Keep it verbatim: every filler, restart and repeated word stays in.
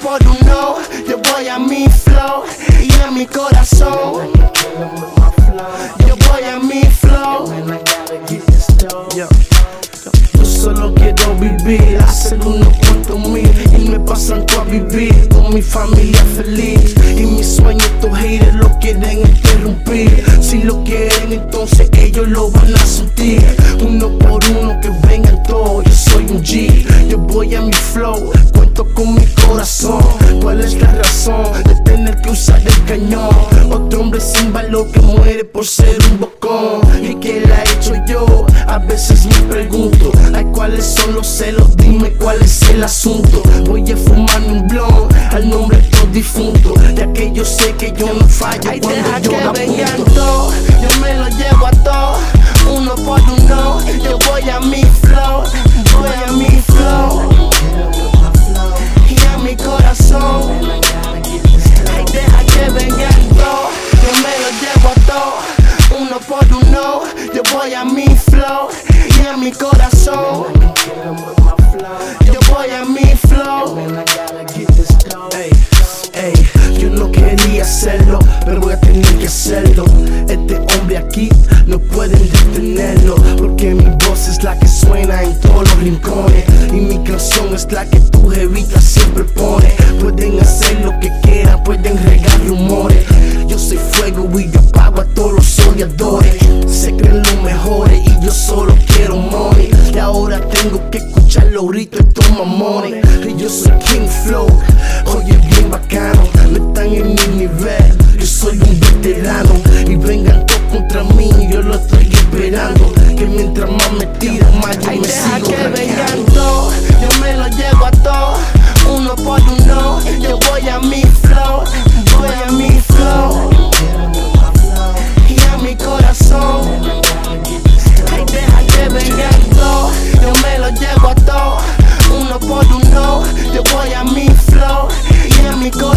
por uno, yo voy a mi flow y a mi corazón. Yo voy a mi flow. Yo, yo solo quiero vivir, hacer unos cuantos mil y me pasan todo a vivir con mi familia feliz. Y mis sueños estos haters lo quieren interrumpir. Si lo quieren entonces ellos lo van a sentir. Uno por uno que vengan todos, yo soy un G. Yo voy a mi flow, cuento con mi corazón. ¿Cuál es la razón de tener que usar el cañón? Otro hombre sin valor que muere por ser un bocón. ¿Y qué la he hecho yo? A veces me pregunto, ay, ¿cuáles son los celos? Dime cuál es el asunto. Voy a fumarme un blunt al nombre de todo difunto, ya que yo sé que yo no fallo. Ay, cuando deja yo que vengan todos, yo me lo llevo a todos, uno por uno. Yo voy a mi flow, voy a mi flow y a mi corazón. Ay, deja que vengan todos, yo me lo llevo a todos, uno por uno. Yo voy a mi flow y a mi corazón. Yo voy a mi flow. Ey, ey, yo no quería hacerlo, pero voy a tener que hacerlo. Este hombre aquí no pueden detenerlo, porque mi voz es la que suena en todos los rincones y mi canción es la que tu jevita siempre pone. Pueden hacer lo que quieran, pueden regar rumores. Yo soy fuego y yo apago a todos los odiadores. Se creen los mejores y yo solo quiero money. Y ahora tengo que escuchar los gritos de estos mamones. Y yo soy King Flow, oye bien bacano. No están en mi nivel, yo soy un veterano. Y vengan todos contra mí, yo lo estoy esperando. Que mientras más me tiran, más yo Ay, me deja sigo que rankeando. vengan todos, yo me lo llevo a todos, uno por uno. Yo voy a mi flow, voy a mi flow y a mi corazón. Ay, deja que vengan todos, yo me lo llevo a todos, uno por uno. Yo voy a mi flow y a mi corazón.